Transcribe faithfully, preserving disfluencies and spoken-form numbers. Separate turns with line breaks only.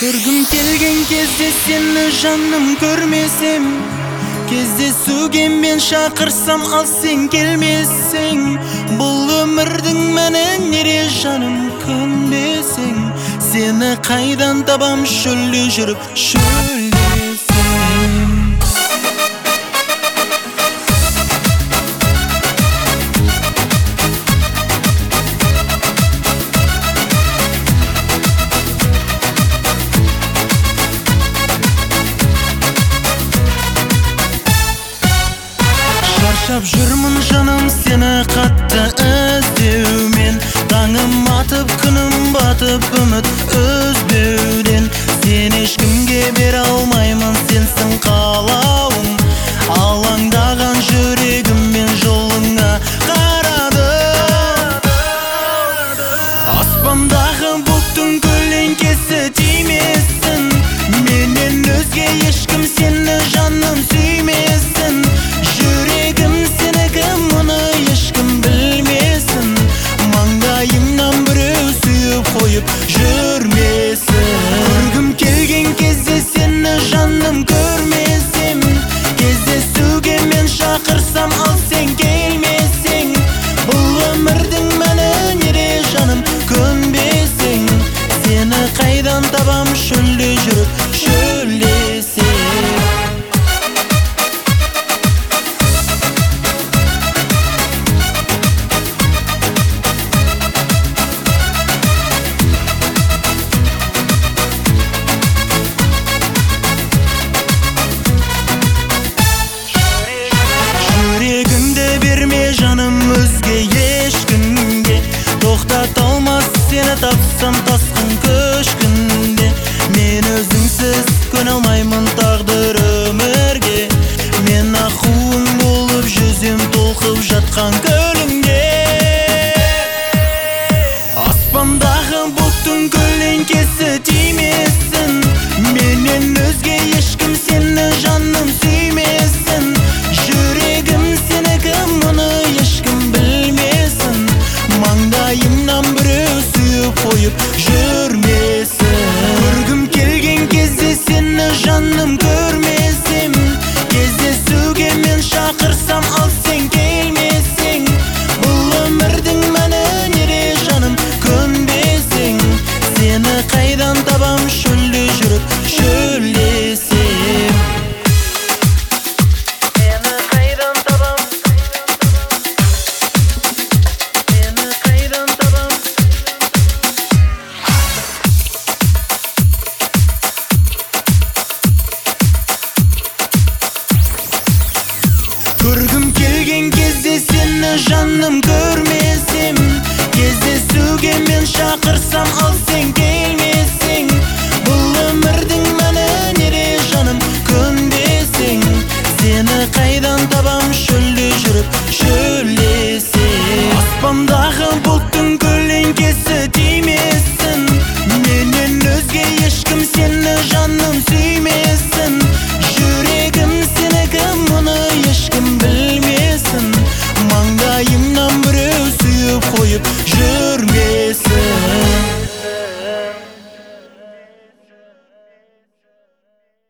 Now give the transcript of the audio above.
Көргім келген кезде сені жаным көрмесем, кездесуге мен шақырсам ал сен келмесең, бұл өмірдің мәні неде жаным көнбесең, сені қайдан табам шөлде жүріп шөлдесем. Шаршап жүрмін жаным сені қатты іздеумен, таңым атып күнім батып үміт үзбеуден. Сен ешкімге бере алмаймын, сенсің қалауым, алаңдаған жүрегіммен жолыңа қарадым. Аспандағы бұлттың көлеңкесі тимесін, менен өзге ешкім сені жаным сүймесін. Жүрегім сенікі, мұны ешкім білмесін, маңдайымнан біреу сүйіп қойып жүрмесін. Көргім келген кезде сені жаным көрмесем, кездесуге мен шақырсам ал сен келмесең, бұл өмірдің мәні неде жаным көнбесең, сені қайдан табам шөлде жүріп шөлдесем. Жаным өзге ешкімге, тоқтата алмас сені тапсам тасқын көшкінде. Мен өзіңсіз көне алмаймын тағдыр өмірге, мен аққуың болып жүзем толқып жатқан көліңде. Аспандағы бұлттың көлеңкесі тимесін, менен өзге ешкім сені жаным сүймесін. Жүрегім сенікі, мұны ешкім білмесін, маңдайымнан біреу сүйіп қойып жүрмесін. Көргім келген кезде сені жаным көрмесем, кездесуге мен шақырсам ал сен келмесең, бұл өмірдің мәні неде жаным көнбесең, сені қайдан табам шөлде жүріп